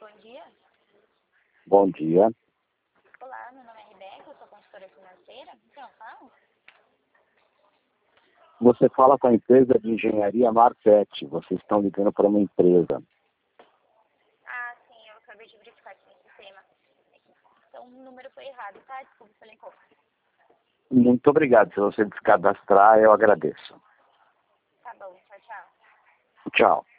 bom dia. Bom dia. Olá, meu nome é Rebeca, eu sou consultora financeira. Então, fala. Você fala com a empresa de engenharia Marpet. Vocês estão ligando para uma empresa. Ah, sim, eu acabei de verificar aqui no sistema. Então, o número foi errado, tá? Desculpa pela incômodo. Muito obrigado. Se você descadastrar, eu agradeço. Tá bom, tchau, tchau. Tchau.